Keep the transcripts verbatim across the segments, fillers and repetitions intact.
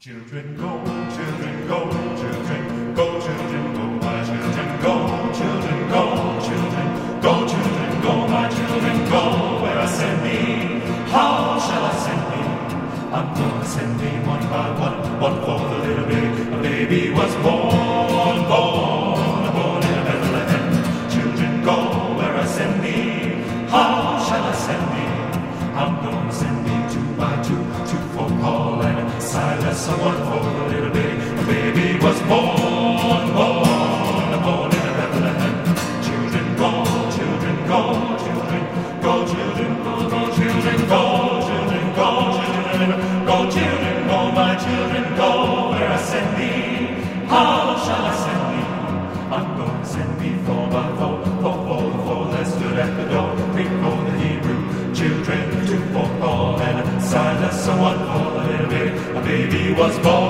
Children go, children go, children go, children go, my children go, children go, children go, children go, my children go, where I send me, how shall I send me? I'm gonna send me one by one, one for the little baby. A baby was born, born, born in Bethlehem. Children go, where I send me, how shall I send me? I'm gonna send me two by two, two for Paul and Silas, one for the little baby. A baby was born, born, born in Bethlehem. Children go, children go, children go, children go, go, children go, children go, children go, children go, my children go, where I send thee, how shall I send thee? I'm gonna send thee four by four, four, four, four that stood at the door, three for the Hebrew children, two for Paul and Silas, one for the little baby. A baby was born,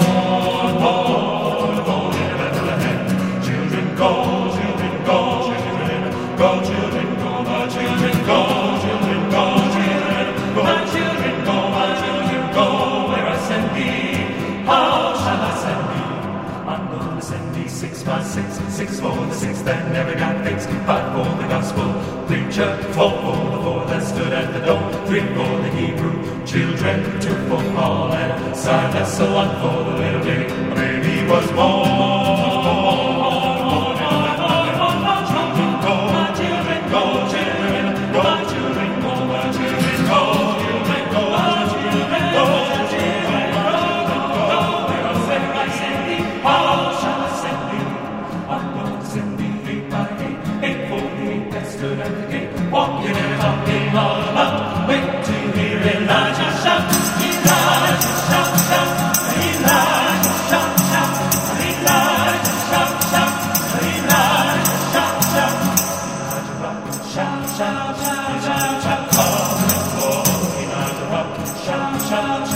born, born in Bethlehem. Children go, children go, children go, children go, my children go, children go, children go, my children go, my children go, where I send thee, how shall I send thee? I'm gonna send thee six by six, six for the six that never got fixed, five for the gospel preacher, four for the four that stood at the door, three for the Hebrew children, two for Paul and Silas, one for the little baby. A baby was born, born in Bethlehem. Children go, my children go, children go, my children go, my children go, children go, my children go, children go, where I send, I send thee, how shall I send thee? I'm gonna send thee eight by eight, eight for the eight that stood at the gate, walking and talking all about, wait to hear Elijah shout, Elijah shout, shout, Elijah shout, shout, Elijah shout, shout, Elijah shout, shout, Elijah rock, shout, shout, shout, shout, shout, call the Lord, Elijah rock, shout, shout, shout.